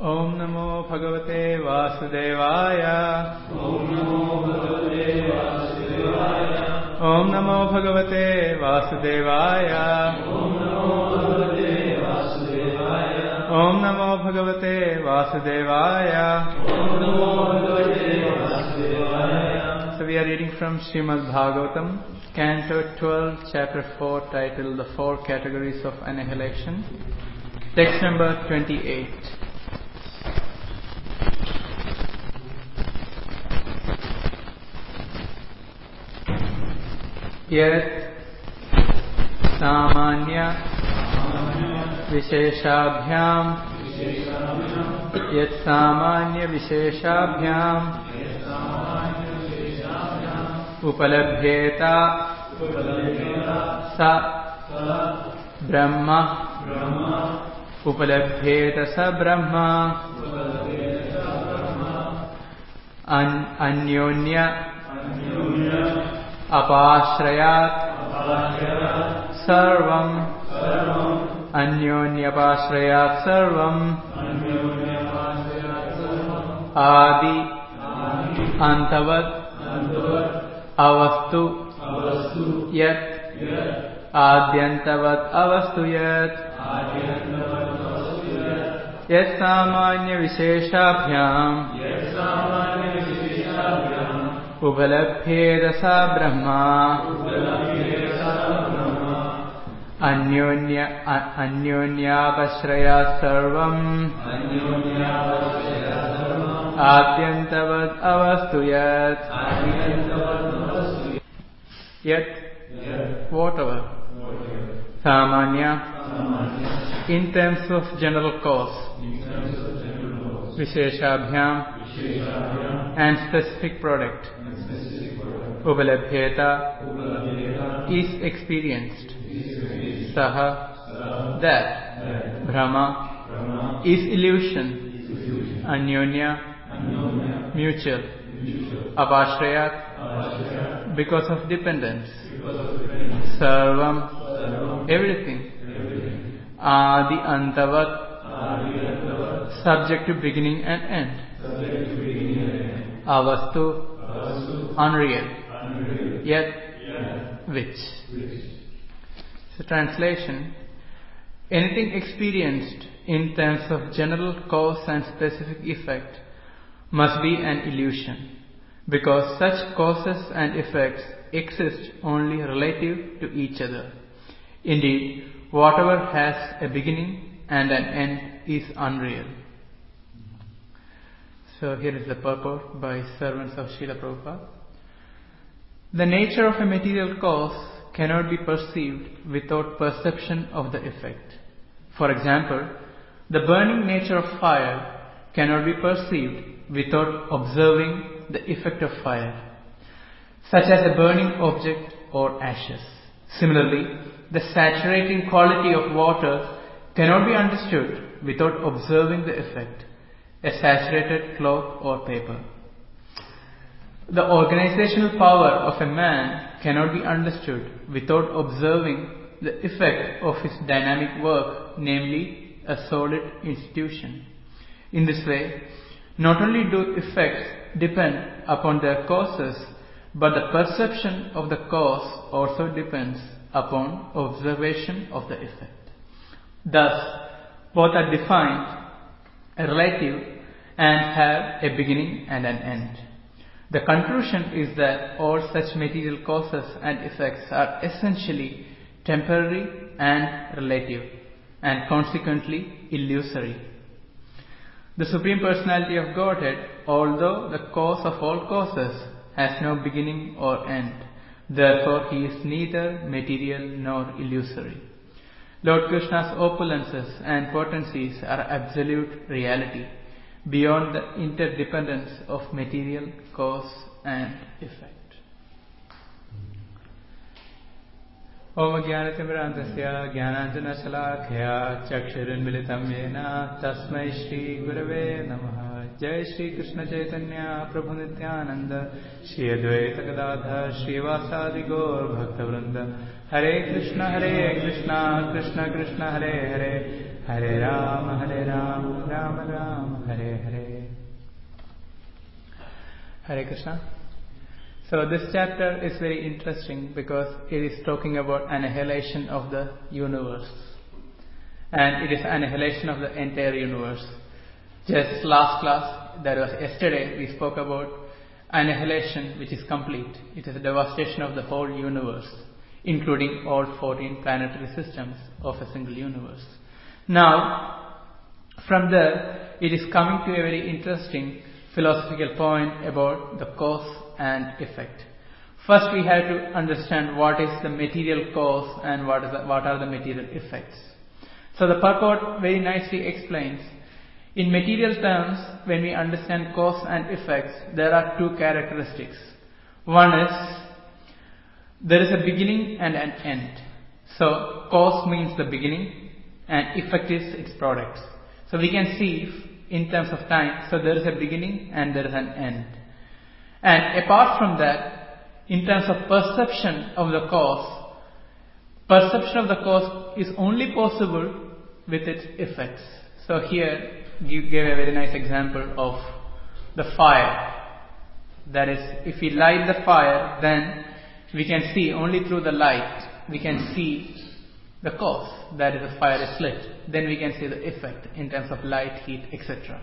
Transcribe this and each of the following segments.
Om Namo Bhagavate Vasudevaya. Om Namo Bhagavate Vasudevaya. Om Namo Bhagavate Vasudevaya. Om Namo Bhagavate Vasudevaya. Om Namo Bhagavate Vasudevaya. Om Namo Bhagavate Vasudevaya. So we are reading from Srimad Bhagavatam, Canto 12, Chapter 4, titled The Four Categories of Annihilation. Text number 28. Yat samanya visheshabhyam yat samanya visheshabhyam upalabhyeta sa brahma upalabhyeta sa brahma anyonya apashrayat sarvam anyonyapashrayat sarvam adi antavat avastu yat adyantavat avastu yat yat samanya visheshabhyam upalabhyeta sa brahma anyonyapashrayat sarvam adyantavat avastu yat yat whatever samanya in terms of general cause visheshabhyam and specific product upalabhyeta is experienced saha that brahma is illusion anyonya mutual apashrayat because of dependence sarvam everything adi antavat subject to beginning and end avastu unreal yet which. So translation: anything experienced in terms of general cause and specific effect must be an illusion, because such causes and effects exist only relative to each other. Indeed, whatever has a beginning and an end is unreal. So here is the purport by servants of Srila Prabhupada. The nature of a material cause cannot be perceived without perception of the effect. For example, the burning nature of fire cannot be perceived without observing the effect of fire, such as a burning object or ashes. Similarly, the saturating quality of water cannot be understood without observing the effect, a saturated cloth or paper. The organizational power of a man cannot be understood without observing the effect of his dynamic work, namely a solid institution. In this way, not only do effects depend upon their causes, but the perception of the cause also depends upon observation of the effect. Thus, both are defined, relative, and have a beginning and an end. The conclusion is that all such material causes and effects are essentially temporary and relative, and consequently illusory. The Supreme Personality of Godhead, although the cause of all causes, has no beginning or end. Therefore, he is neither material nor illusory. Lord Krishna's opulences and potencies are absolute reality, beyond the interdependence of material cause and effect. Om Jnanatimirandasya Jnananjanashalakaya Chakshurinmilitam Yena Tasmai Shri Gurave Namaha. Jai Shri Krishna Chaitanya Prabhu Nityananda Shri Advaita Gadadhar Shri Vasadi Gaur Bhaktavrinda. Hare Krishna Krishna Krishna Hare Hare Hare Rama Rama Rama Hare Krishna. So this chapter is very interesting because it is talking about annihilation of the universe. And it is annihilation of the entire universe. Just last class, that was yesterday, we spoke about annihilation which is complete. It is a devastation of the whole universe, including all 14 planetary systems of a single universe. Now, from there, it is coming to a very interesting philosophical point about the cause and effect. First, we have to understand what is the material cause and what are the material effects. So the purport very nicely explains, in material terms, when we understand cause and effects, there are two characteristics. One is, there is a beginning and an end. So cause means the beginning and effect is its product. So we can see in terms of time, so there is a beginning and there is an end. And apart from that, in terms of perception of the cause is only possible with its effects. So here you gave a very nice example of the fire. That is, if we light the fire, then we can see only through the light, we can see the cause, that is the fire is lit. Then we can see the effect in terms of light, heat, etc.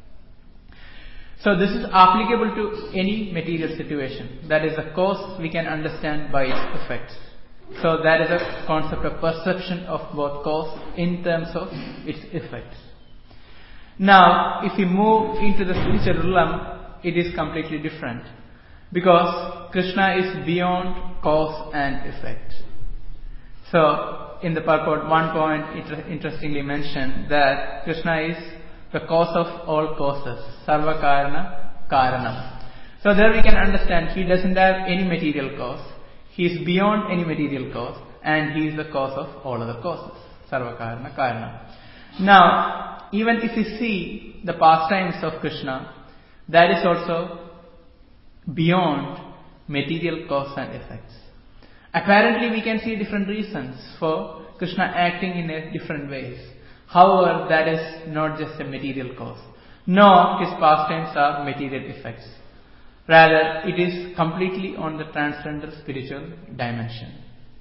So this is applicable to any material situation. That is the cause we can understand by its effects. So that is a concept of perception of both cause in terms of its effects. Now, if we move into the spiritual realm, it is completely different. Because Krishna is beyond cause and effect. So, in the purport, one point interestingly mentioned that Krishna is the cause of all causes, Sarva Karana Karanam. So there we can understand he doesn't have any material cause, he is beyond any material cause, and he is the cause of all other causes, Sarva Karana Karanam. Now, even if we see the pastimes of Krishna, that is also beyond material cause and effects. Apparently we can see different reasons for Krishna acting in different ways. However, that is not just a material cause. Nor his pastimes are material effects. Rather, it is completely on the transcendental spiritual dimension.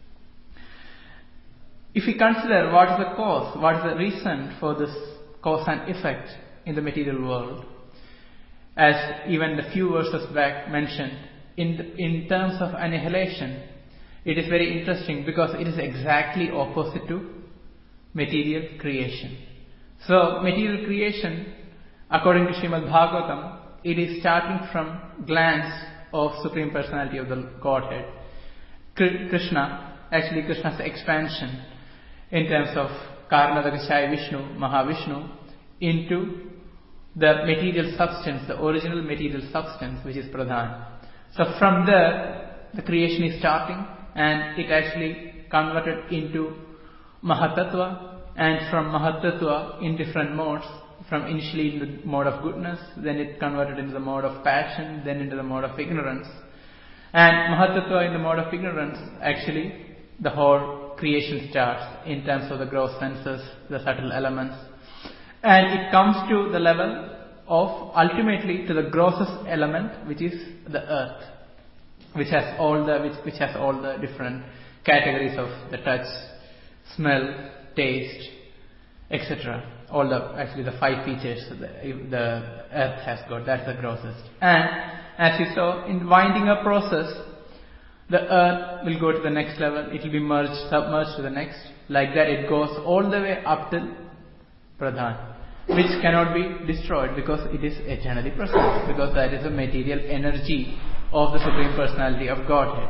If we consider what is the cause, what is the reason for this cause and effect in the material world, as even the few verses back mentioned, in terms of annihilation, it is very interesting because it is exactly opposite to material creation. So, material creation, according to Srimad Bhagavatam, it is starting from glance of Supreme Personality of the Godhead. Krishna's expansion in terms of Karanadakashaya Vishnu, Mahavishnu, into the material substance, the original material substance, which is Pradhan. So from there, the creation is starting, and it actually converted into Mahatattva, and from Mahatattva in different modes, from initially in the mode of goodness, then it converted into the mode of passion, then into the mode of ignorance. And Mahatattva in the mode of ignorance, actually the whole creation starts in terms of the gross senses, the subtle elements. And it comes to the level of ultimately to the grossest element, which is the earth, which has all the different categories of the touch, smell, taste, etc. All the 5 features the earth has got. That's the grossest. And as you saw, in winding up process, the earth will go to the next level. It will be submerged to the next. Like that, it goes all the way up till Pradhan, which cannot be destroyed because it is eternally present, because that is the material energy of the Supreme Personality of Godhead.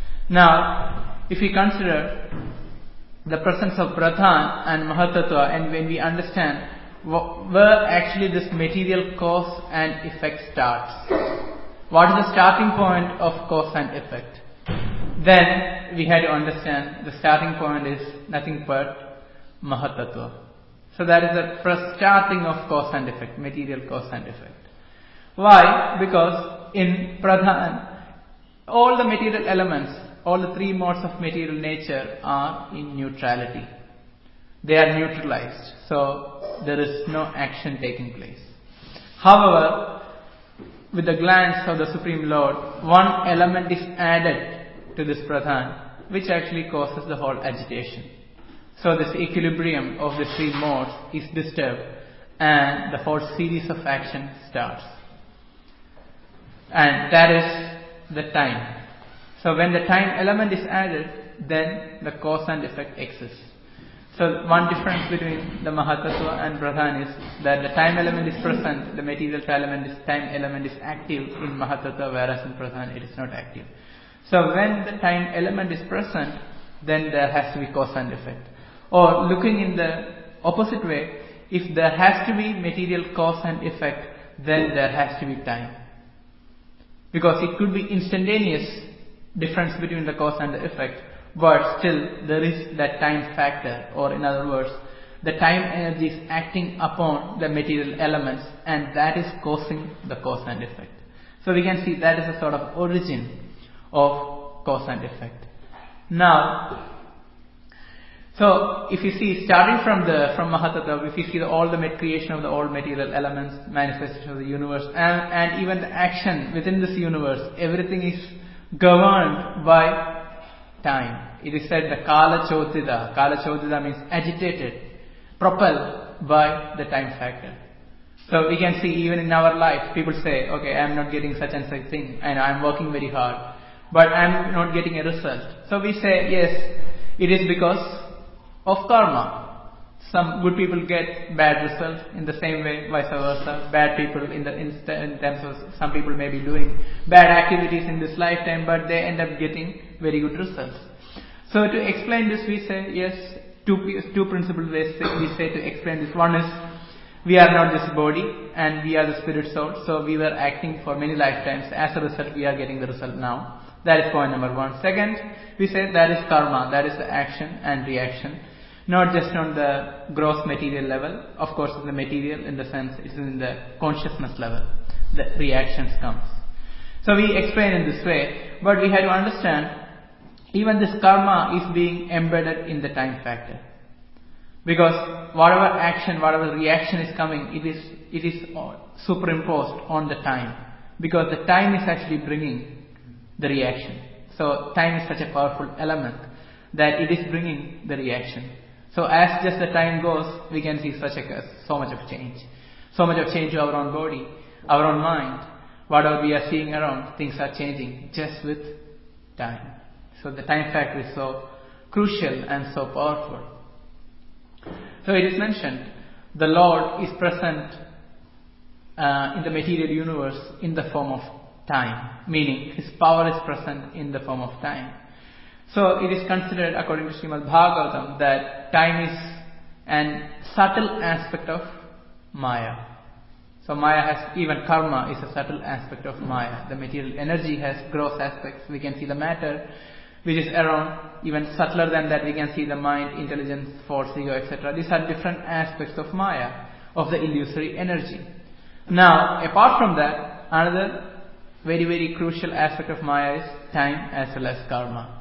Now, if we consider the presence of Pradhan and Mahatattva, and when we understand where actually this material cause and effect starts, what is the starting point of cause and effect, then we had to understand the starting point is nothing but Mahatattva. So that is the starting of cause and effect, material cause and effect. Why? Because in Pradhan, all the material elements, all the 3 modes of material nature are in neutrality. They are neutralized. So there is no action taking place. However, with the glance of the Supreme Lord, one element is added to this pradhan, which actually causes the whole agitation. So this equilibrium of the three modes is disturbed and the whole series of action starts. And that is the time. So when the time element is added, then the cause and effect exists. So one difference between the Mahatattva and Pradhan is that the time element is present, the material time element is active in Mahatattva, whereas in Pradhan it is not active. So when the time element is present, then there has to be cause and effect. Or looking in the opposite way, if there has to be material cause and effect, then there has to be time. Because it could be instantaneous difference between the cause and the effect, but still there is that time factor, or in other words, the time energy is acting upon the material elements, and that is causing the cause and effect. So we can see that is a sort of origin of cause and effect. Now, so if you see, starting from Mahatattva, if you see all the creation of the all material elements, manifestation of the universe, and even the action within this universe, everything is governed by time. It is said the Kala Chodita. Kala Chodita means agitated, propelled by the time factor. So we can see even in our life, people say, okay, I am not getting such and such thing, and I am working very hard, but I am not getting a result. So we say, yes, it is because of karma. Some good people get bad results, in the same way, vice versa. Bad people in terms of some people may be doing bad activities in this lifetime, but they end up getting very good results. So to explain this, we say, yes, two principal ways we say to explain this. One is, we are not this body and we are the spirit soul, so we were acting for many lifetimes. As a result, we are getting the result now. That is point number one. Second, we say that is karma, that is the action and reaction. Not just on the gross material level, of course in the material, in the sense it is in the consciousness level, the reactions comes. So we explain in this way, but we have to understand, even this karma is being embedded in the time factor. Because whatever action, whatever reaction is coming, it is superimposed on the time. Because the time is actually bringing the reaction. So time is such a powerful element that it is bringing the reaction. So as just the time goes, we can see so much of change. So much of change to our own body, our own mind. Whatever we are seeing around, things are changing just with time. So the time factor is so crucial and so powerful. So it is mentioned, the Lord is present in the material universe in the form of time. Meaning, His power is present in the form of time. So it is considered, according to Srimad Bhagavatam, that time is an subtle aspect of Maya. So Maya has, even karma is a subtle aspect of Maya. The material energy has gross aspects. We can see the matter, which is around. Even subtler than that, we can see the mind, intelligence, force, ego, etc. These are different aspects of Maya, of the illusory energy. Now, apart from that, another very, very crucial aspect of Maya is time as well as karma.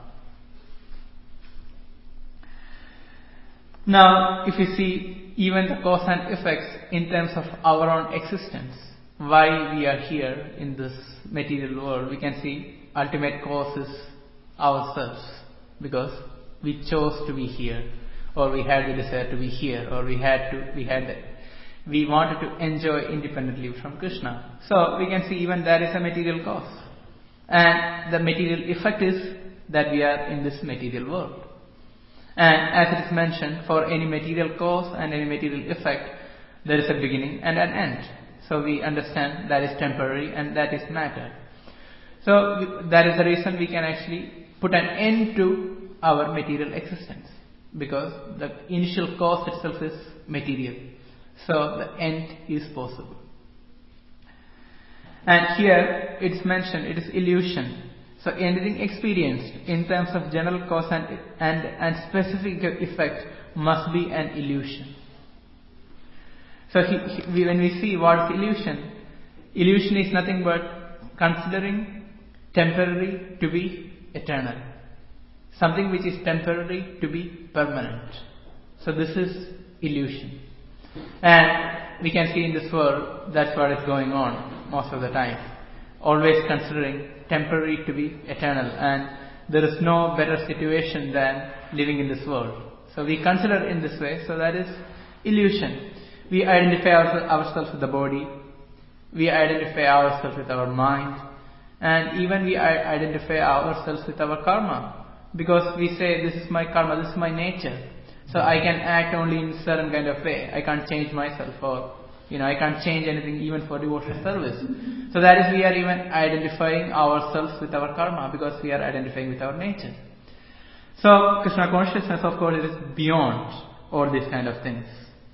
Now, if you see even the cause and effects in terms of our own existence, why we are here in this material world, we can see ultimate cause is ourselves, because we chose to be here, or we had the desire to be here, or we wanted to enjoy independently from Krishna. So we can see even that is a material cause, and the material effect is that we are in this material world. And as it is mentioned, for any material cause and any material effect, there is a beginning and an end. So we understand that is temporary and that is matter. So that is the reason we can actually put an end to our material existence, because the initial cause itself is material. So the end is possible. And here it's mentioned, it is illusion. So anything experienced in terms of general cause and specific effect must be an illusion. So when we see what is illusion, illusion is nothing but considering temporary to be eternal. Something which is temporary to be permanent. So this is illusion. And we can see in this world, that's what is going on most of the time. always considering temporary to be eternal, and there is no better situation than living in this world. So we consider in this way, so that is illusion. We identify ourselves with the body, we identify ourselves with our mind, and even we identify ourselves with our karma, because we say, this is my karma, this is my nature, so I can act only in a certain kind of way. I can't change myself, or I can't change anything even for devotional service. So that is, we are even identifying ourselves with our karma, because we are identifying with our nature. So Krishna consciousness, of course, is beyond all these kind of things.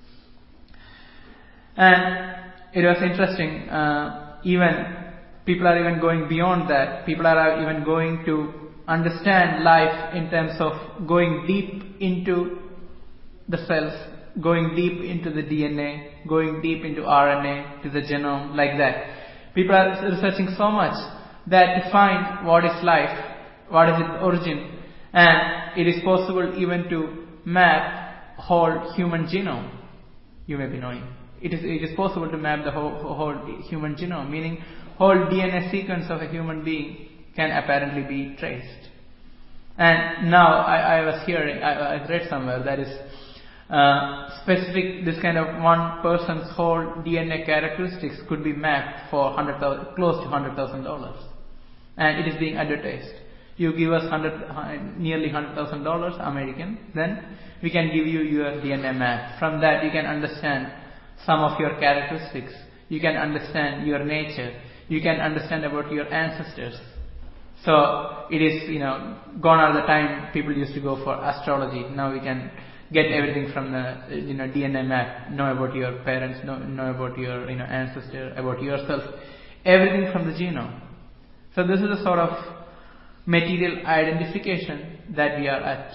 And it was interesting, even people are even going beyond that. People are even going to understand life in terms of going deep into the cells, going deep into the DNA, going deep into RNA, to the genome, like that. People are researching so much that to find what is life, what is its origin, and it is possible even to map whole human genome. You may be knowing. It is possible to map the whole human genome, meaning whole DNA sequence of a human being can apparently be traced. And now I was hearing, I read somewhere that is specific, this kind of one person's whole DNA characteristics could be mapped for close to $100,000, and it is being advertised. You give us nearly $100,000 American, then we can give you your DNA map. From that you can understand some of your characteristics, you can understand your nature, you can understand about your ancestors. So it is, gone are the time people used to go for astrology. Now we can get everything from the DNA map, know about your parents, know about your ancestor, about yourself, everything from the genome. So this is a sort of material identification that we are at.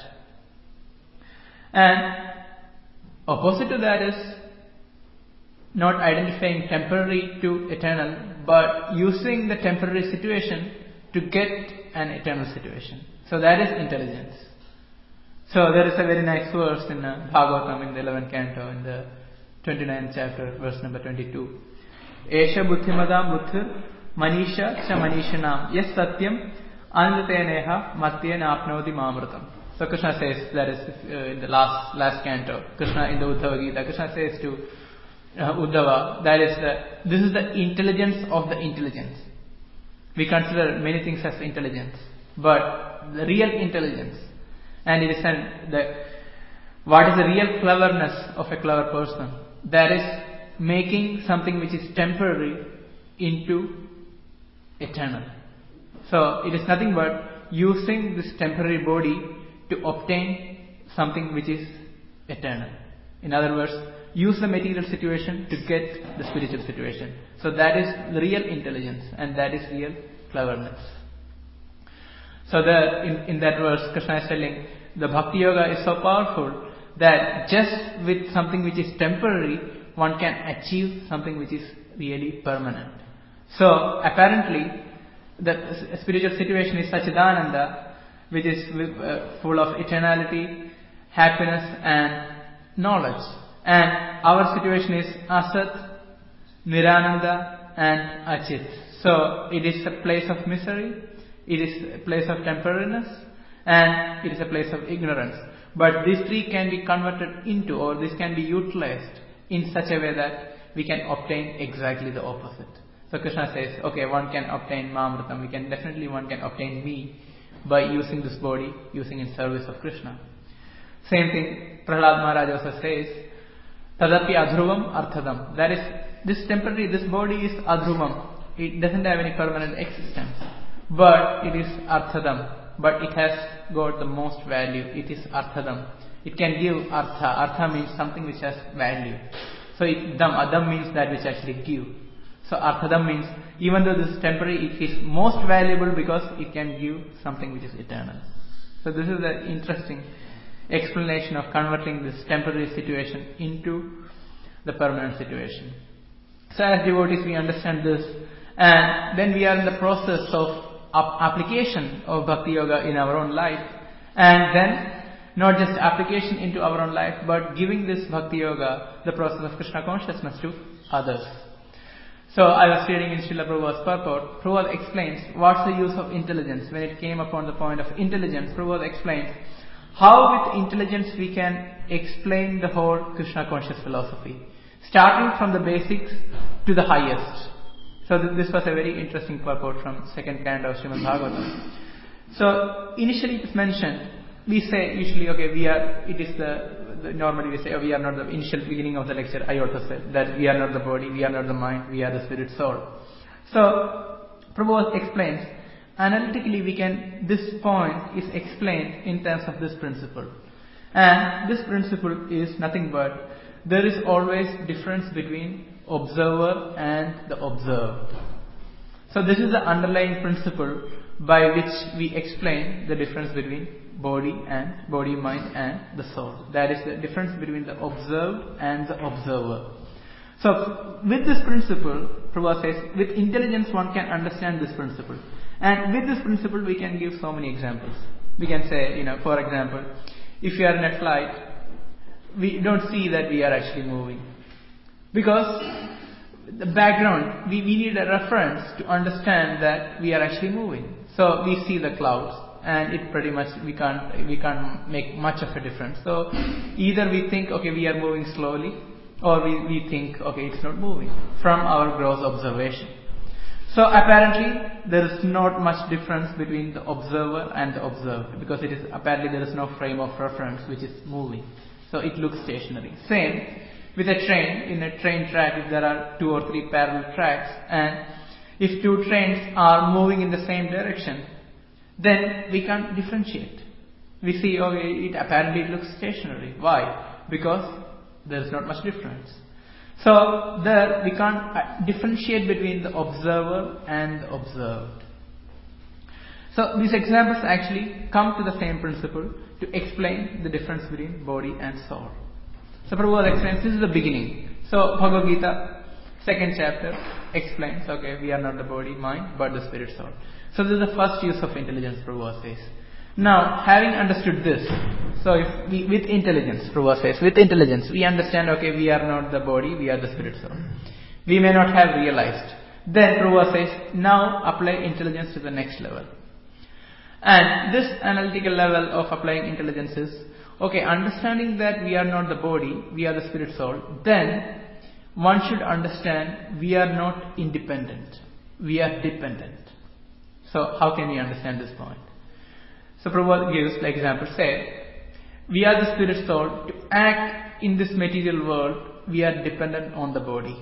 And opposite to that is not identifying temporary to eternal, but using the temporary situation to get an eternal situation. So that is intelligence. So there is a very nice verse in Bhagavatam in the 11th canto, in the 29th chapter, verse number 22. Esha buddhimadam buddhir manisha cha manishanam yes satyam anandateneha matyena apnoti mamrutam. So Krishna says, that is in the last canto, Krishna in the Uddhava Gita, Krishna says to Uddhava, that is this is the intelligence of the intelligence. We consider many things as intelligence, but the real intelligence, and it is what is the real cleverness of a clever person? That is making something which is temporary into eternal. So it is nothing but using this temporary body to obtain something which is eternal. In other words, use the material situation to get the spiritual situation. So that is the real intelligence, and that is real cleverness. So in that verse, Krishna is telling, the Bhakti Yoga is so powerful that just with something which is temporary, one can achieve something which is really permanent. So apparently, the spiritual situation is Satchidananda, which is full of eternality, happiness and knowledge. And our situation is Asat, Nirananda and Achit. So it is a place of misery, it is a place of temporariness, and it is a place of ignorance. But these three can be converted into, or this can be utilized in such a way that we can obtain exactly the opposite. So Krishna says, okay, one can obtain Mamrutam, one can obtain me by using this body, using in service of Krishna. Same thing, Prahlad Maharaj also says, Tadapi adhruvam arthadam. That is, this body is adhruvam. It doesn't have any permanent existence. But it is arthadam. But it has got the most value. It is arthadam. It can give artha. Artha means something which has value. So adam means that which actually give. So arthadam means, even though this is temporary, it is most valuable because it can give something which is eternal. So this is the interesting explanation of converting this temporary situation into the permanent situation. So as devotees we understand this, and then we are in the process of application of Bhakti Yoga in our own life, and then not just application into our own life, but giving this Bhakti Yoga, the process of Krishna consciousness, to others. So I was reading in Srila Prabhupada's purport. Prabhupada explains what's the use of intelligence. When it came upon the point of intelligence, Prabhupada explains how with intelligence we can explain the whole Krishna conscious philosophy, starting from the basics to the highest. So this was a very interesting purport from second canto of Srimad Bhagavatam. So initially it is mentioned, we say usually, normally we say, we are not the initial beginning of the lecture, I also said that we are not the body, we are not the mind, we are the spirit soul. So Prabhupada explains, analytically this point is explained in terms of this principle. And this principle is nothing but, there is always difference between observer and the observed. So this is the underlying principle by which we explain the difference between body, mind and the soul. That is the difference between the observed and the observer. So with this principle, Prabhupada says, with intelligence one can understand this principle. And with this principle we can give so many examples. We can say, for example, if you are in a flight, we don't see that we are actually moving. Because the background, we need a reference to understand that we are actually moving. So we see the clouds, and it pretty much, we can't make much of a difference. So either we think, okay, we are moving slowly, or we think, okay, it's not moving, from our gross observation. So apparently there is not much difference between the observer and the observed, because apparently there is no frame of reference which is moving. So it looks stationary. Same with a train. In a train track, if there are 2 or 3 parallel tracks, and if 2 trains are moving in the same direction, then we can't differentiate. We see, okay, it apparently looks stationary. Why? Because there is not much difference. So there we can't differentiate between the observer and the observed. So these examples actually come to the same principle to explain the difference between body and soul. So Prabhupada explains, this is the beginning. So Bhagavad Gita, 2nd chapter, explains, okay, we are not the body, mind, but the spirit soul. So this is the first use of intelligence, Prabhupada says. Now, having understood this, so if we, with intelligence, Prabhupada says, with intelligence, we understand, okay, we are not the body, we are the spirit soul. We may not have realized. Then Prabhupada says, now apply intelligence to the next level. And this analytical level of applying intelligence is, okay, understanding that we are not the body, we are the spirit soul, then one should understand we are not independent, we are dependent. So how can we understand this point? So Prabhupada gives the example, say, we are the spirit soul. To act in this material world, we are dependent on the body.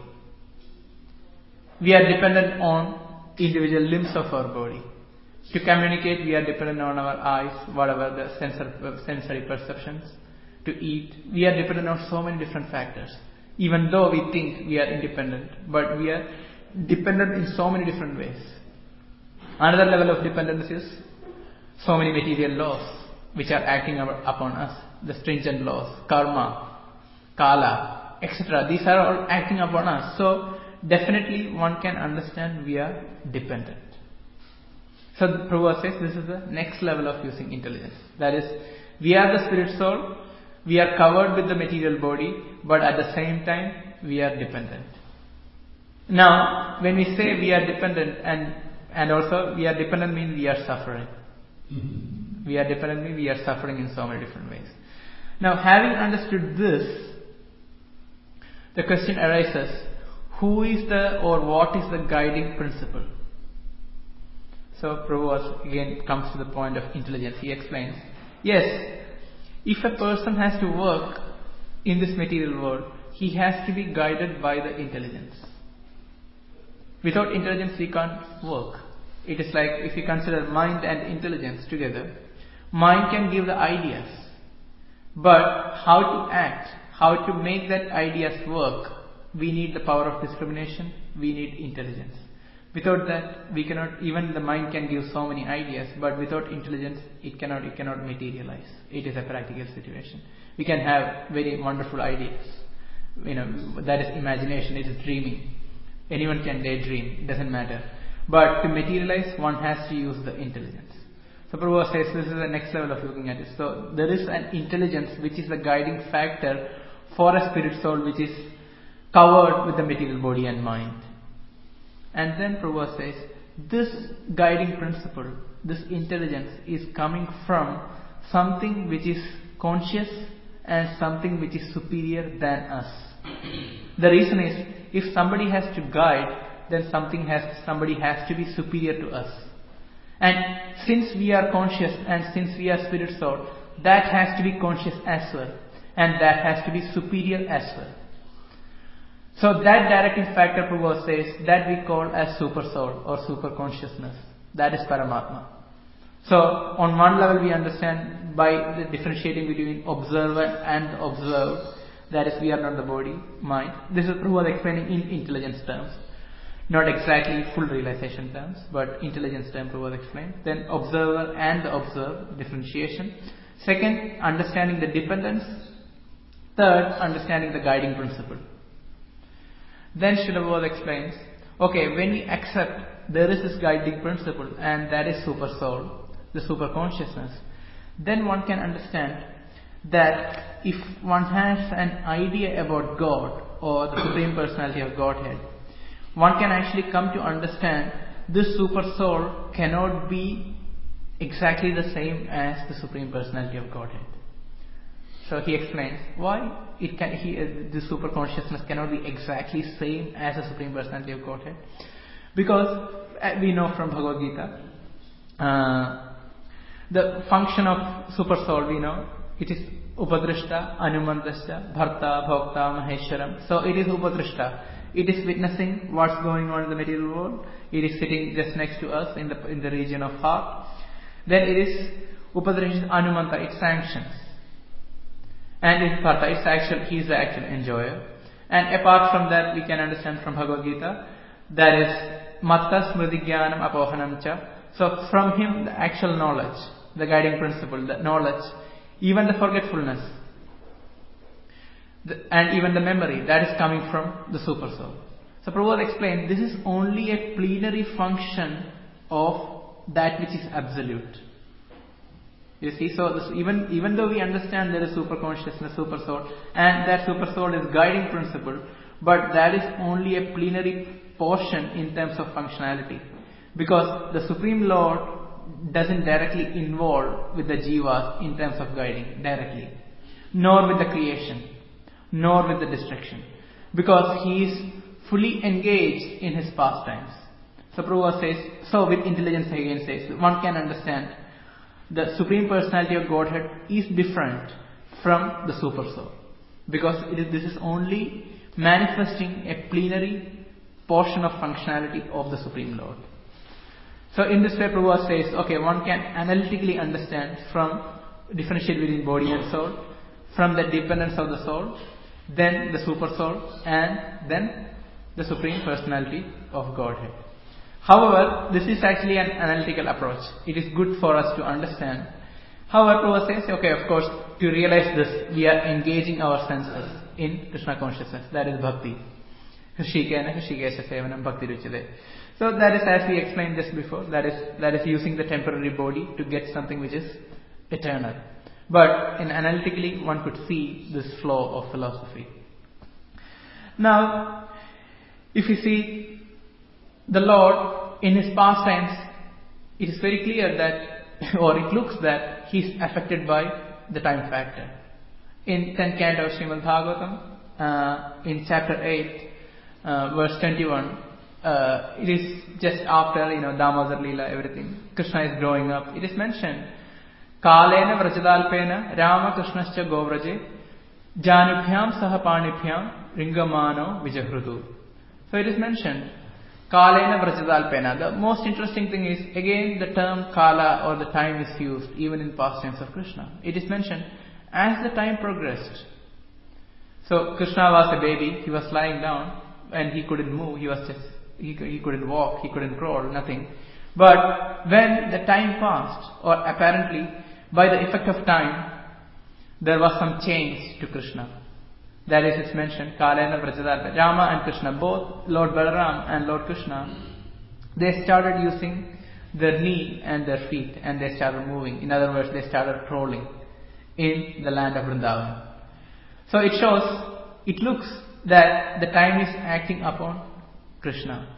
We are dependent on individual limbs of our body. To communicate, we are dependent on our eyes, whatever the sensory perceptions. To eat, we are dependent on so many different factors. Even though we think we are independent, but we are dependent in so many different ways. Another level of dependence is so many material laws which are acting upon us. The stringent laws, karma, kala, etc. These are all acting upon us. So definitely one can understand we are dependent. So Prabhupada says this is the next level of using intelligence. That is, we are the spirit soul, we are covered with the material body, but at the same time we are dependent. Now, when we say we are dependent and also we are dependent means we are suffering. We are dependent means we are suffering in so many different ways. Now, having understood this, the question arises, who is what is the guiding principle? So Prabhupada again comes to the point of intelligence. He explains, yes, if a person has to work in this material world, he has to be guided by the intelligence. Without intelligence he can't work. It is like if you consider mind and intelligence together, mind can give the ideas, but how to act, how to make that ideas work, we need the power of discrimination, we need intelligence. Without that, we cannot, even the mind can give so many ideas, but without intelligence, it cannot materialize. It is a practical situation. We can have very wonderful ideas. That is imagination, it is dreaming. Anyone can daydream, it doesn't matter. But to materialize, one has to use the intelligence. So Prabhupada says this is the next level of looking at it. So there is an intelligence which is the guiding factor for a spirit soul which is covered with the material body and mind. And then Prabhupada says, this guiding principle, this intelligence is coming from something which is conscious and something which is superior than us. The reason is, if somebody has to guide, then somebody has to be superior to us. And since we are conscious and since we are spirit soul, that has to be conscious as well. And that has to be superior as well. So that directing factor, Prabhupada says, that we call as super soul or super consciousness. That is Paramatma. So on one level we understand by the differentiating between observer and observed, that is, we are not the body, mind. This is Prabhupada explaining in intelligence terms. Not exactly full realization terms, but intelligence term Prabhupada explained. Then observer and the observed, differentiation. Second, understanding the dependence. Third, understanding the guiding principle. Then Srila Prabhupada explains, okay, when we accept there is this guiding principle and that is super soul, the super consciousness, then one can understand that if one has an idea about God or the Supreme Personality of Godhead, one can actually come to understand this super soul cannot be exactly the same as the Supreme Personality of Godhead. So he explains why the super consciousness cannot be exactly same as the Supreme Personality of Godhead. Because we know from Bhagavad Gita, the function of super soul, we know, it is Upadrishta, Anumantasya, Bharta, Bhokta, Maheshwaram. So it is Upadrishta. It is witnessing what's going on in the material world. It is sitting just next to us in the region of heart. Then it is Upadrishta, Anumanta, it sanctions. And in Bharta, he is the actual enjoyer. And apart from that, we can understand from Bhagavad Gita, that is Matta Smriti Jnanam Apohanam Cha. So from him, the actual knowledge, the guiding principle, the knowledge, even the forgetfulness, and even the memory, that is coming from the super soul. So Prabhupada explained, this is only a plenary function of that which is absolute. You see, so even though we understand there is super consciousness, super soul, and that super soul is guiding principle, but that is only a plenary portion in terms of functionality. Because the Supreme Lord doesn't directly involve with the jivas in terms of guiding directly, nor with the creation, nor with the destruction, because he is fully engaged in his pastimes. So Prabhupada says, so with intelligence again says, one can understand the Supreme Personality of Godhead is different from the super soul, because this is only manifesting a plenary portion of functionality of the Supreme Lord. So in this way Prabhupada says, okay, one can analytically understand from differentiate between body and soul, from the dependence of the soul, then the super soul, and then the Supreme Personality of Godhead. However, this is actually an analytical approach. It is good for us to understand. However, Prabhupada says, okay, of course, to realize this, we are engaging our senses in Krishna consciousness. That is bhakti. Hrishikena Hrishikesha Sevanam Bhakti Ruchade. So that is, as we explained just before, that is using the temporary body to get something which is eternal. But analytically, one could see this flow of philosophy. Now, if you see the Lord in his pastimes, it is very clear that, or it looks that he is affected by the time factor. In 10th canto of Srimad Bhagavatam, in chapter 8, verse 21, it is just after, Damodar Leela, everything. Krishna is growing up. It is mentioned, Kalena Vrajadalpena Rama Krishnascha Govraje Janubhyam Sahapanibhyam Ringamano Vijahrutu. So it is mentioned, Kalena Vrajadalpena. The most interesting thing is, again, the term Kala or the time is used even in pastimes of Krishna. It is mentioned as the time progressed. So Krishna was a baby, he was lying down and he couldn't move, he couldn't walk, he couldn't crawl, nothing. But when the time passed, or apparently by the effect of time, there was some change to Krishna. That is, it's mentioned, Kalena Vrajadalpena. Rama and Krishna, both Lord Balaram and Lord Krishna, they started using their knee and their feet and they started moving. In other words, they started crawling in the land of Vrindavan. So it shows, it looks that the time is acting upon Krishna.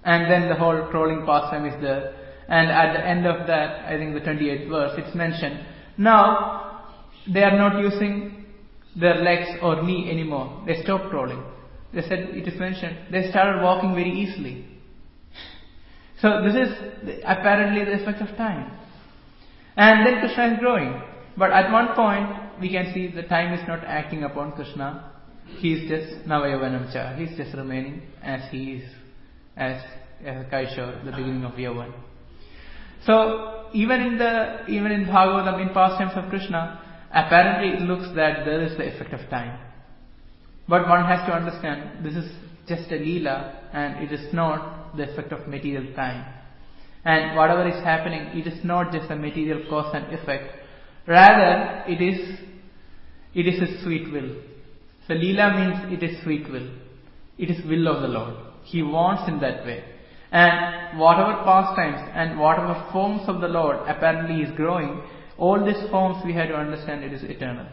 And then the whole crawling pastime is there. And at the end of that, I think the 28th verse, it's mentioned, now they are not using their legs or knee anymore. They stopped crawling. They said, it is mentioned, they started walking very easily. So this is apparently the effect of time. And then Krishna is growing. But at one point, we can see the time is not acting upon Krishna. He is just Navayavanamcha. He is just remaining as he is, as Kaishor, the beginning of Yavan. So even in Bhagavatam, in pastimes of Krishna, apparently it looks that there is the effect of time. But one has to understand, this is just a Leela and it is not the effect of material time. And whatever is happening, it is not just a material cause and effect. Rather, it is a sweet will. So Leela means it is sweet will. It is will of the Lord. He wants in that way. And whatever pastimes and whatever forms of the Lord apparently is growing, all these forms we have to understand it is eternal.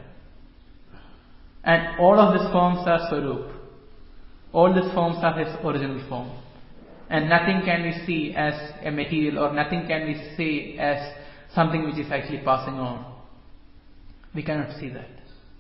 And all of these forms are Swarup. All these forms are His original form. And nothing can we see as a material or nothing can we see as something which is actually passing on. We cannot see that.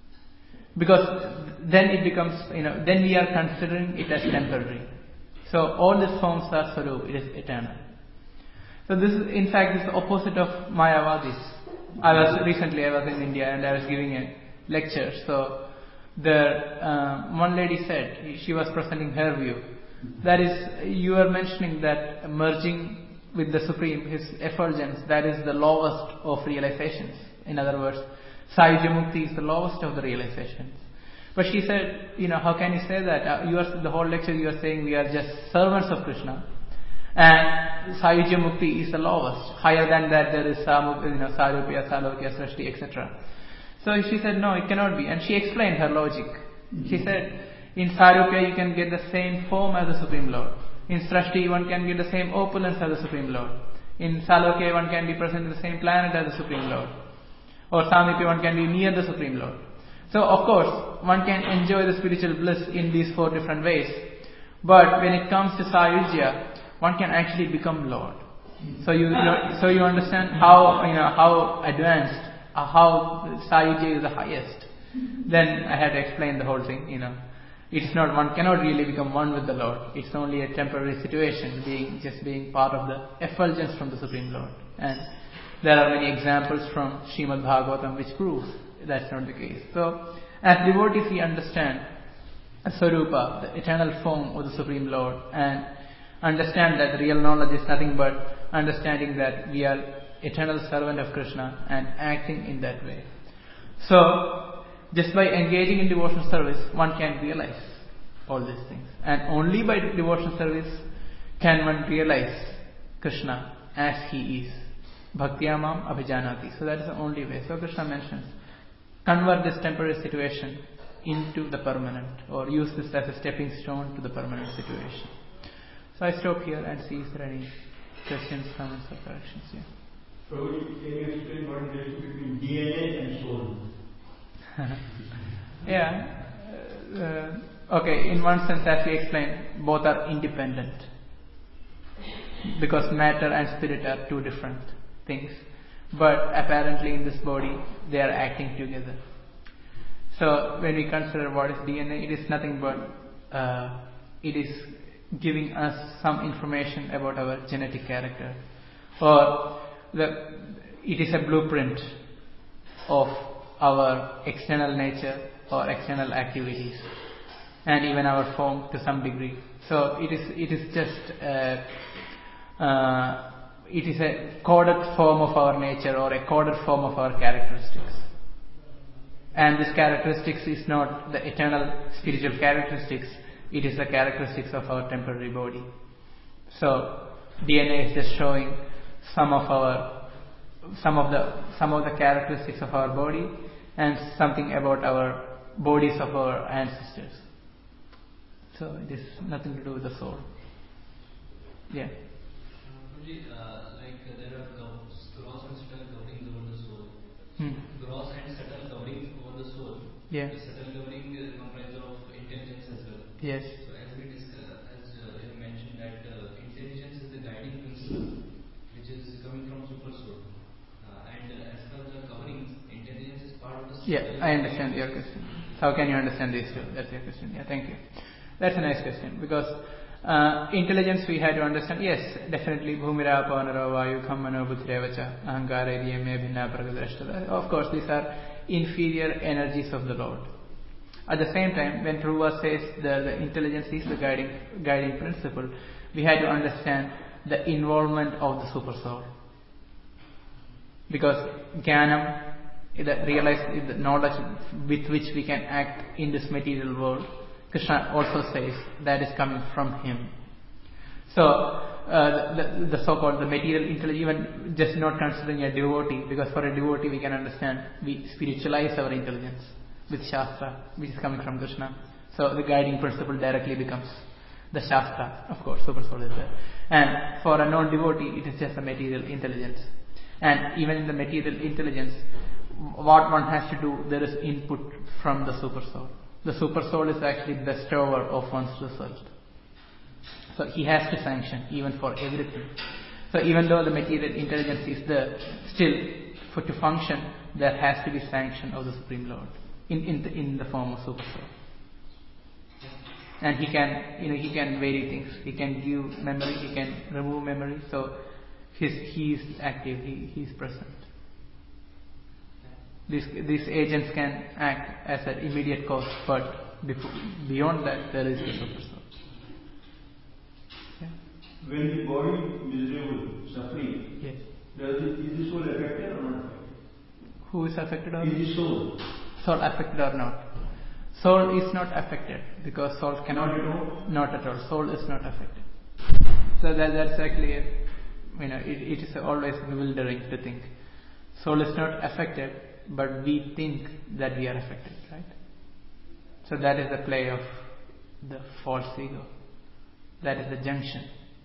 Because then it becomes, then we are considering it as temporary. So all these forms are Swarup, it is eternal. So this is, in fact, this is the opposite of Mayavadis. I was in India and I was giving a lecture. So there, one lady said, she was presenting her view. That is, you are mentioning that merging with the Supreme, His effulgence, that is the lowest of realizations. In other words, Sayujya Mukti is the lowest of the realizations. But she said, how can you say that? The whole lecture you are saying we are just servants of Krishna. And Sayujya Mukti is the lowest. Higher than that there is Sarupya, Salokya, Srishti, etc. So she said, no, it cannot be. And she explained her logic. She said, in Sarupya you can get the same form as the Supreme Lord. In Srishti one can get the same opulence as the Supreme Lord. In Salokya one can be present in the same planet as the Supreme Lord. Or Samipya one can be near the Supreme Lord. So of course, one can enjoy the spiritual bliss in these 4 different ways. But when it comes to Sayujya, one can actually become Lord. So you understand how advanced, how Sayujya is the highest. Then I had to explain the whole thing. It's not, one cannot really become one with the Lord. It's only a temporary situation, being part of the effulgence from the Supreme Lord. And there are many examples from Srimad Bhagavatam which proves that's not the case. So, as devotees we understand Swarupa, the eternal form of the Supreme Lord, and understand that the real knowledge is nothing but understanding that we are eternal servant of Krishna and acting in that way. So, just by engaging in devotional service, one can realize all these things. And only by devotional service can one realize Krishna as He is. Bhaktiyamam abhijanati. So that is the only way. So Krishna mentions, convert this temporary situation into the permanent, or use this as a stepping stone to the permanent situation. So I stop here and see if there are any questions, comments or corrections here. Prabhuji, can you explain what is the difference between DNA and soul? Okay, in one sense, as we explained, both are independent. Because matter and spirit are 2 different things. But apparently in this body, they are acting together. So when we consider what is DNA, it is nothing but it is giving us some information about our genetic character. Or it is a blueprint of our external nature or external activities, and even our form to some degree. So it is just it is a coded form of our nature or a coded form of our characteristics. And this characteristics is not the eternal spiritual characteristics, it is the characteristics of our temporary body. So DNA is just showing some of the characteristics of our body and something about our bodies of our ancestors. So it is nothing to do with the soul. Yeah. There are gross and subtle coverings over the soul. Gross and subtle coverings over the soul. Yeah. The subtle covering is comprises of intelligence as well. Yes. So as we discussed, as you mentioned that intelligence Yeah, I understand your question. How can you understand these two? That's your question. Yeah, thank you. That's a nice question, because intelligence we had to understand. Yes, definitely. Bhumira, Panara, Vayu, Khammano, Buddhirevacha, Ahankara, Dhyame, Bhinna, Pragadrashta. Of course, these are inferior energies of the Lord. At the same time, when Dhruva says the intelligence is the guiding principle, we had to understand the involvement of the super soul. Because Jnanam, the knowledge with which we can act in this material world, Krishna also says that is coming from him. So the so-called the material intelligence, even just not considering a devotee, because for a devotee we can understand, we spiritualize our intelligence with Shastra, which is coming from Krishna. So the guiding principle directly becomes the Shastra. Of course, super soul is there. And for a non-devotee, it is just a material intelligence. And even in the material intelligence, what one has to do, there is input from the super soul. The super soul is actually the bestower of one's result. So he has to sanction even for everything. So even though the material intelligence is there, still to function, there has to be sanction of the Supreme Lord in the form of super soul. And he can vary things. He can give memory, he can remove memory. So he is active, he is present. These agents can act as an immediate cause, but beyond that there is the super soul. Yeah. When the body is miserable, suffering, Yes. Is the soul affected or not affected? Who is affected or not? Is the soul? Soul affected or not? Soul is not affected, because soul cannot do. Not at all. Soul is not affected. So that's actually it is always bewildering to think. Soul is not affected, but we think that we are affected, right? So that is the play of the false ego. That is the junction.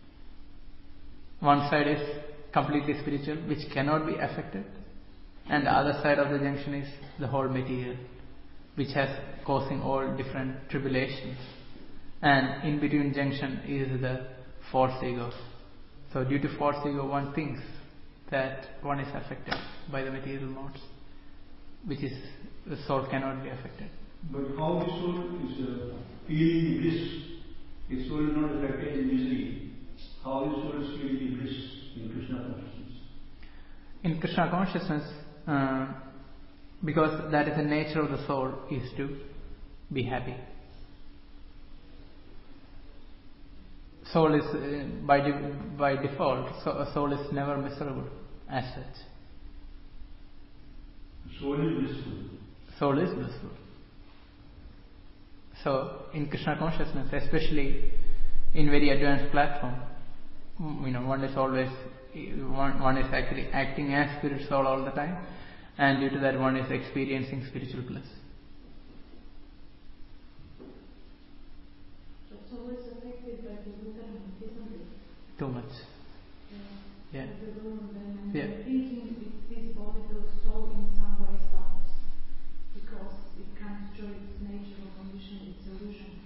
One side is completely spiritual, which cannot be affected, and the other side of the junction is the whole material, which has causing all different tribulations. And in between junction is the false ego. So due to false ego, one thinks that one is affected by the material modes, which is the soul cannot be affected. But how the soul is feeling the bliss? If soul is not affected in misery, how the soul is feeling the bliss in Krishna consciousness? In Krishna consciousness, because that is the nature of the soul, is to be happy. Soul is by default, so soul is never miserable as such. Soul is blissful. Soul is blissful. So in Krishna consciousness, especially in very advanced platform, one is always one is actually acting as spirit soul all the time, and due to that one is experiencing spiritual bliss. So soul is affected by the Buddha, isn't it? Too much. Yeah. Yeah. Thinking this body, the soul in some way suffers because it can't show its nature or condition, its illusion.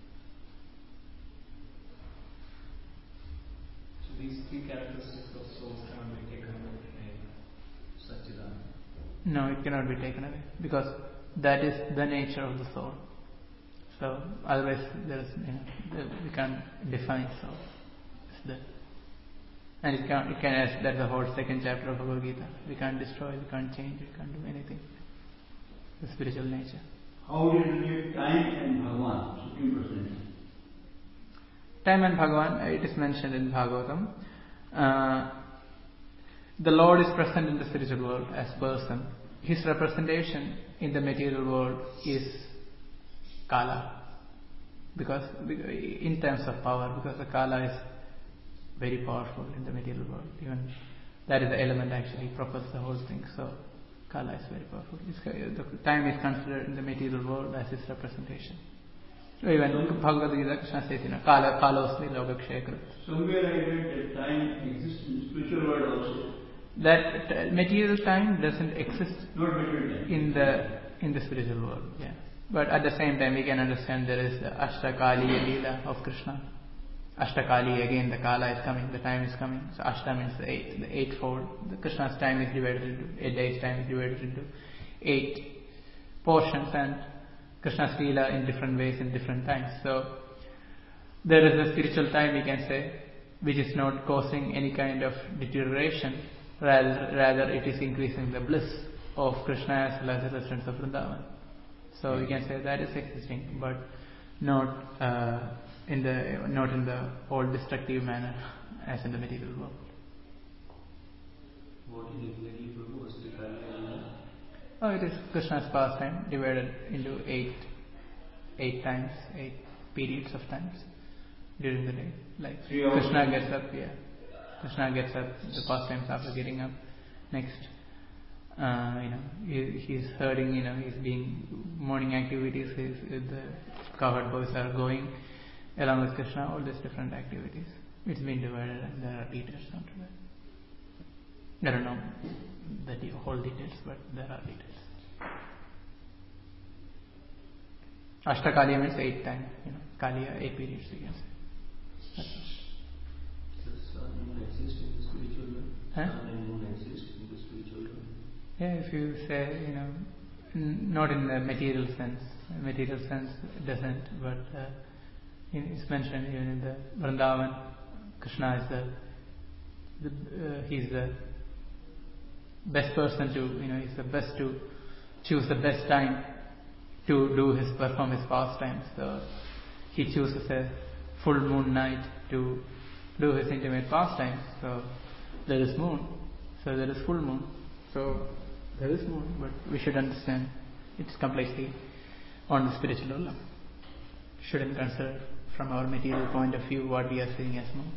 So these three characteristics of souls cannot be taken away in Satchidananda. No, it cannot be taken away, because that is the nature of the soul. So otherwise there is we can't define soul. It's there. And it can that's the whole second chapter of Bhagavad Gita. We can't destroy, we can't change, we can't do anything. The spiritual nature. How do you relate time and Bhagavan, Supreme Personality? Time and Bhagavan, it is mentioned in Bhagavatam. The Lord is present in the spiritual world as person. His representation in the material world is Kala. Because in terms of power, because the Kala is very powerful in the material world. Even that is the element actually propels the whole thing. So Kala is very powerful. The time is considered in the material world as its representation. So even Bhagavad Gita, Krishna says, Kalosmi Logakshaya. Somewhere I read that time exists in the spiritual world also. That material time doesn't exist Not material time. in the spiritual world. Yeah. But at the same time we can understand there is the Ashtakaliya Leela of Krishna. Ashtakali, again the Kala is coming, the time is coming. So Ashta means the eightfold. The Krishna's time is divided into, a day's time is divided into 8 portions and Krishna's Leela in different ways in different times. So there is a spiritual time, we can say, which is not causing any kind of deterioration, rather it is increasing the bliss of Krishna as well as the residents of Vrindavan. So we can say that is existing, but not in the all destructive manner as in the material world. What is exactly proposed? Oh, it is Krishna's pastime divided into eight periods of times during the day. Like 3 hours. Krishna gets up, Krishna gets up, the pastimes after getting up. Next, he's herding, he's being morning activities, the cowherd boys are going along with Krishna, all these different activities. It's been divided and there are details onto that. I don't know the whole details, but there are details. Ashtakaliya means 8 times, Kaliya 8 periods, you can say. That's all. Does sun and moon exist in the spiritual world? Huh? Sun and moon exist in the spiritual world? Yeah, if you say, not in the material sense it doesn't, but it's mentioned even in the Vrindavan, Krishna is he's the best person to, he's the best to choose the best time to perform his pastimes. So he chooses a full moon night to do his intimate pastimes. So there is moon, so there is full moon, so there is moon, but we should understand it's completely on the spiritual level. Shouldn't consider from our material point of view what we are seeing as moon.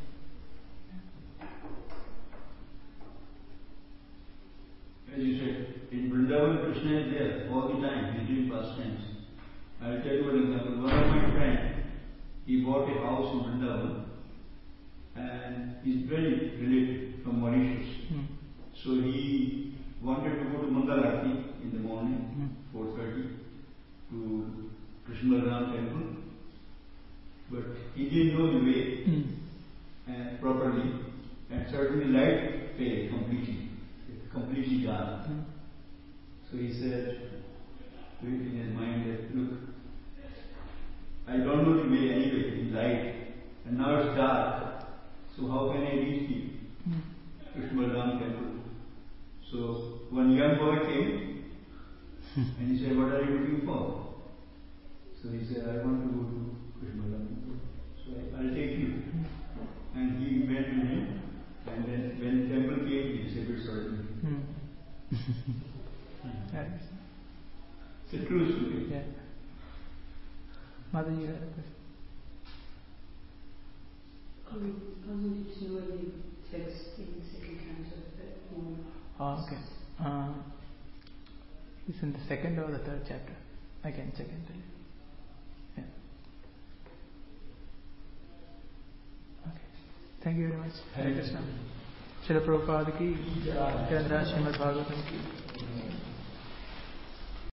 As you said, in Vrindavan, Krishna is there all the time, he's doing pastimes. I'll tell you an example. One of my friends, he bought a house in Vrindavan and he's very related from Mauritius. So he wanted to go to Mangal Aarti in the morning, 4:30, to Krishna Balram temple. But he didn't know the way properly, and suddenly light failed completely dark. So he said in his mind that, look, I don't know the way anyway in light, and now it's dark, so how can I reach the Krishna Balram temple? So one young boy came and he said, what are you looking for? So he said, I want to go to Krishna Balram temple, so I'll take you. And he went with him, and then when the temple came, he disabled suddenly. It's a true story. Yeah. Mother, you had a question? I wanted to know the text in the second canto a bit more. Oh, okay. It's in the 2nd or the 3rd chapter. I can check and tell you. Yeah. Okay. Thank you very much. Hare Krishna. Srila Prabhupada ki, Grandha Srimad Bhagavatam ki.